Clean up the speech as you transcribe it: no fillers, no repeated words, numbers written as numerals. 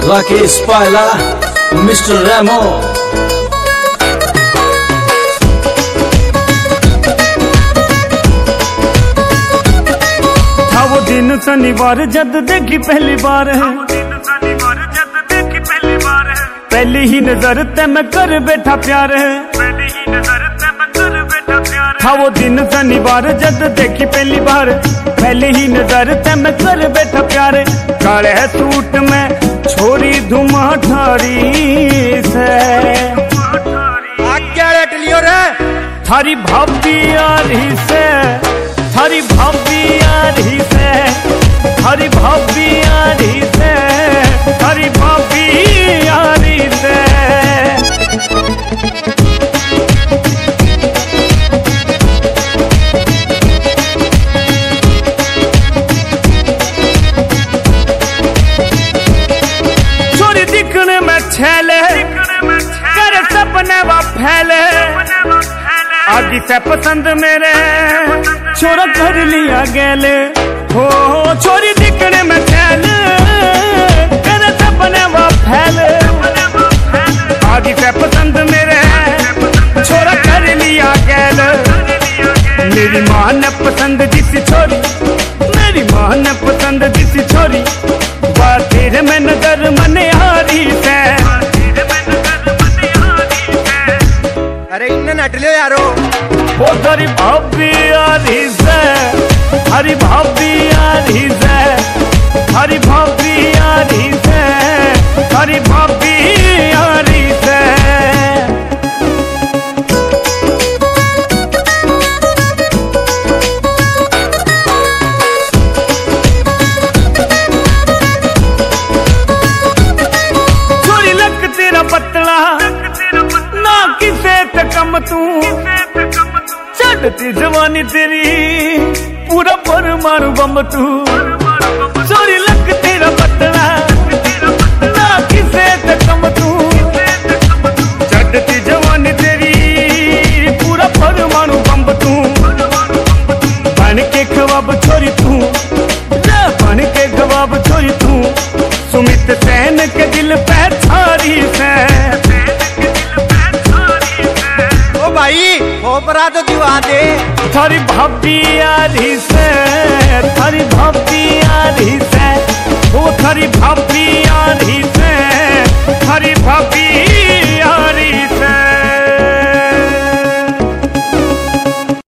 Rakesh Paila, Mr. Ramo। था वो दिन शनिवार जद देखी पहली बार है, पहली ही नजर ते मैं कर बैठा प्यार है। था वो दिन शनिवार जद देखी पहली बार, पहली ही नजर ते मैं कर बैठा प्यार। काले सूट में छोरी धुमा ठारी से थारी भाभी आ रही से, थारी भाभी आ रही से, थारी भाभी आ रही से, थारी भाभी आ रही से। छोरी दिखने में छैले कर सपने वा फैले, आदि से पसंद मेरे छोरा कर लिया गैले हो। छोरी दिखने में छैले कर सपने वा फैले, आदि से पसंद मेरे छोरा कर लिया गैले। मेरी माँ ने पसंद जिस छोरी, मेरी माँ ने पसंद जिस छोरी, वह तेरे में नजर मने आ रही से। अरे इन्हें नट लियो यारो। वो थारी भाभी आ रही से, थारी भाभी आ रही से, थारी भाभी आ रही से, थारी भाभी आ रही से। छोरी लक तेरा पतला ना किसे ते कम तू, चढ़ती जवानी तेरी पूरा परमाणु बम तू। छोरी लक तेरा पतला ना किसे ते कम तू, चढ़ती जवानी तेरी पूरा परमाणु बम तू। बन के ख्वाब छोरी तू, बन के ख्वाब छोरी तू, सुमित सेन के दिल पे छारी से। भाई खोपरा तो दिवा दे। थारी भाभी आ रही से, थारी भाभी आ रही से, वो थारी भाभी आ रही से, थारी भाभी